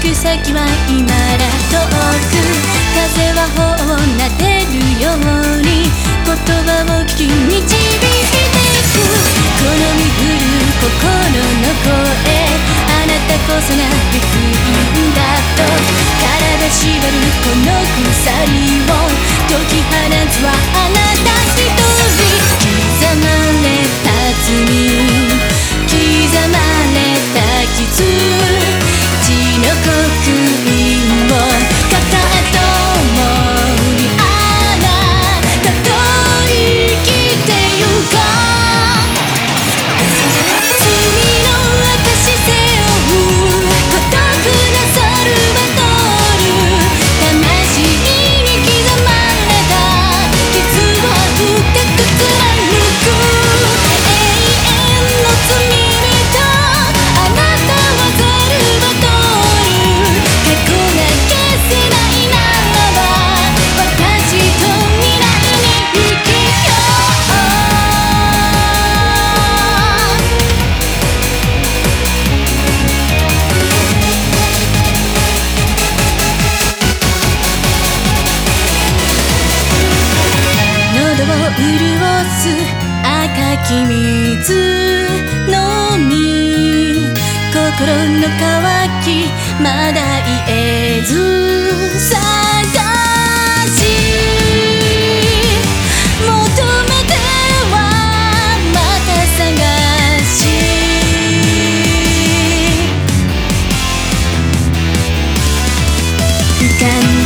く先は今だ遠く、風は頬を撫でるように言葉を聞き導いてく。この身振る心の声、あなたこそが福音だと体縛るこの鎖を解き放つはあなた一人。刻まれた罪、刻まれた傷、血の刻印を抱え共にあなたと生きてゆこう。罪の証背負う孤独なサルバトル、魂に刻まれた傷を深く貫く。永遠の罪人、あなたはザルバトル、過去が消せないならば私と未来に生きよう。喉を潤す赤き水飲み、心の渇きまだ癒えず探し、求めてはまた探し、浮かん